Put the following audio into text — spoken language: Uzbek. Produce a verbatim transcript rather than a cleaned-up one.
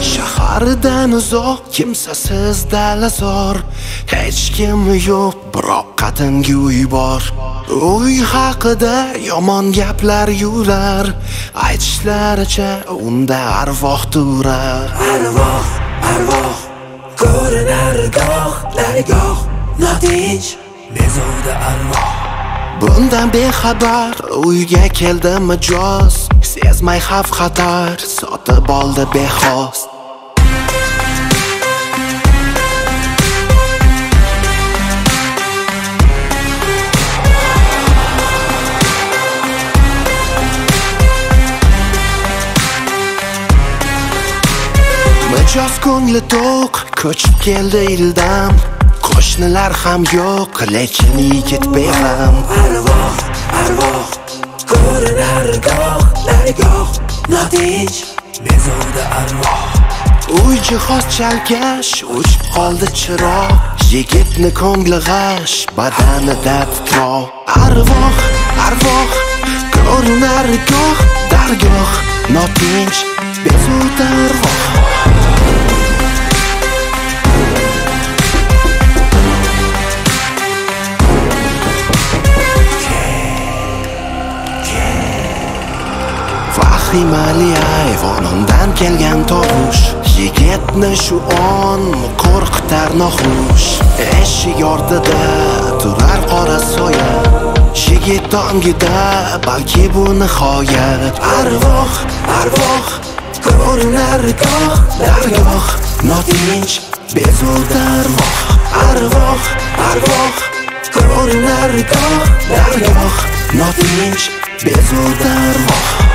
Shahardan uzoq, kimsasiz dalazor, hech kim yo'q, biroq qatingi uy bor. Uy haqida yomon gaplar yurar, aytishlaricha unda arvoh turar. Arvoh, arvoh, ko'rinar goh, dargoh, notinch, bezovda arvoh. Bundan bexabar uyga keldi mijoz, sezmay xavf xatar, sotib oldi bexos. Mijoz ko'ngli to'q, ko'chib keldi ildam. Qo'shnilar ham yo'q, lekin yigit beg'am. Arvoh, arvoh, ko'rinar goh, dargoh, notinch, bezovda arvoh. Uy jihoz chalkash, o'chib qoldi chiroq. Yigitni ko'ngli g'ash, badanida titroq. Arvoh, arvoh, ko'rinar goh, dargoh, notinch, bezovda arvoh. Vahimali ayvonundan kelgan tovush, yigitni shu on qo'rqitar noxush. Eshik ortida turar qora soya, yigit ongida balki bu nihoyat. Arvoh, arvoh, ko'rinar goh, dargoh, notinch, bezovda arvoh. Arvoh, arvoh, ko'rinar goh, dargoh, notinch, bezovda arvoh.